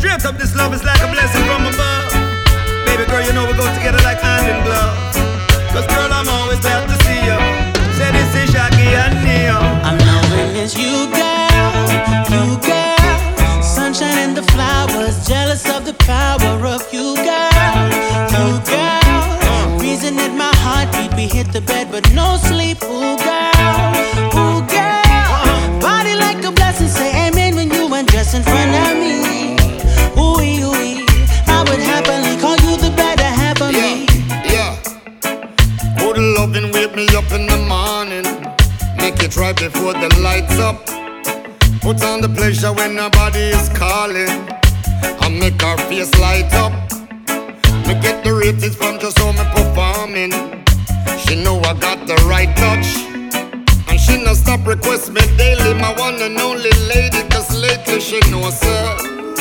Straight up, this love is like a blessing from above. Baby girl, you know we go together like hand in glove. Cause girl, I'm always glad to see you. Say this is Shaggy and Neo. I'm knowing it's you, girl. You, girl. Sunshine and the flowers. Jealous of the power of you, girl. You, girl. Reason that my heartbeat, we hit the bed but no sleep. Ooh, girl. Ooh, girl. Body like a blessing. Say amen when you undress in front of me. Ooh, ooh, I would happily call you the better half of me. Yeah. Good loving, wake me up in the morning. Make it right before the lights up. Put on the pleasure when nobody is calling. I make her face light up. Me get the ratings from just how me performing. She know I got the right touch. And she no stop request me daily. My one and only lady, cause lately she knows her.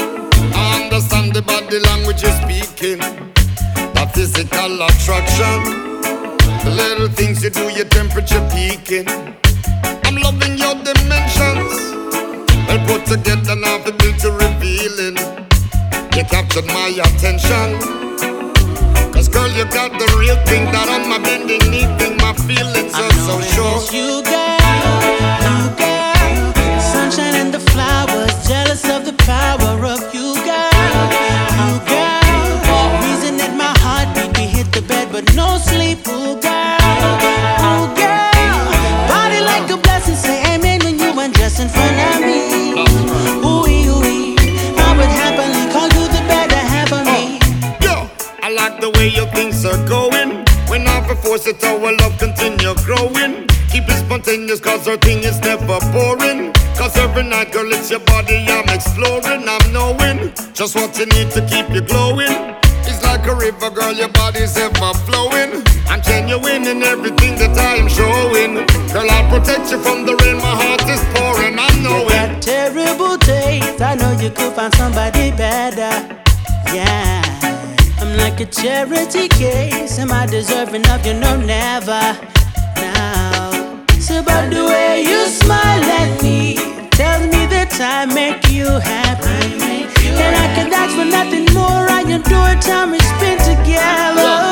I understand the body language you're speaking. That physical attraction. The little things you do, your temperature peaking. I'm loving your dimensions. Well put together now the beauty revealing. You captured my attention. Cause girl, you got the real thing that on my bending knee thing. My feelings are so sure. It's you, girl. You, girl. Sunshine and the flowers. Jealous of the power of you, girl. You, girl. Reason that my heartbeat, we hit the bed but no sleep. Ooh, girl. Ooh, girl. Body like a blessing. Say amen when you undress in front of me. Ooh, ooh, I would happily call you the better half of me. Yo, I like the way your things are going. When I force it, our love continue growing. Keep it spontaneous cause our thing is never boring. Cause every night, girl, it's your body I'm exploring. I'm knowing just what you need to keep you glowing. It's like a river, girl, your body's ever flowing. I'm genuine in everything that I am showing. Girl, I'll protect you from the rain, my heart is pouring. I know you got terrible taste. I know you could find somebody better. Yeah, I'm like a charity case. Am I deserving of you? No, never. Now, it's about the way you smile at me. Tells me that I make you happy. And I can ask for nothing more. I adore time we spend together.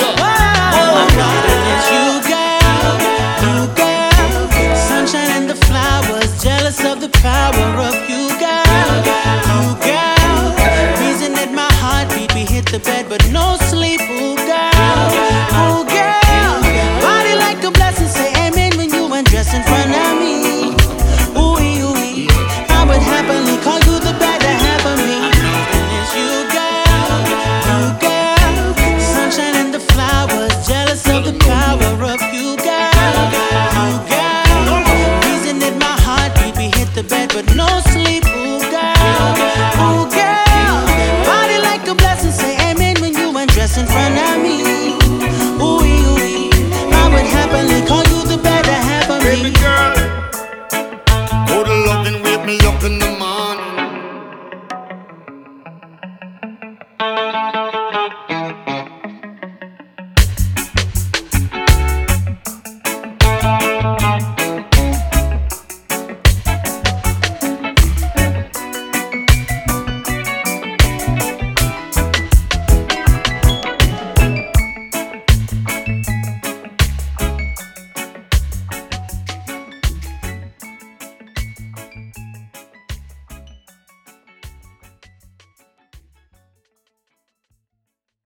I'm loving it's you, girl. You, girl. Sunshine and the flowers. Jealous of the power of you, girl. You, girl. Reason that my heartbeat, we hit the bed but no sleep. Ooh, girl. Ooh, girl. Body like a blessing. Say amen when you undress in front of me. Ooh, ooh, I would happily call you the better half of me. And it's you, girl. You, girl. Sunshine and the flowers. Jealous of the power of you, girl. You, girl. Reason that my heartbeat, we hit the bed but no sleep. Ooh, girl. Ooh, girl. Body like a blessing. Say amen when you undress in front of me. Ooh, I would happily call you the better half of me. Baby girl, good loving, wake me up in the morning.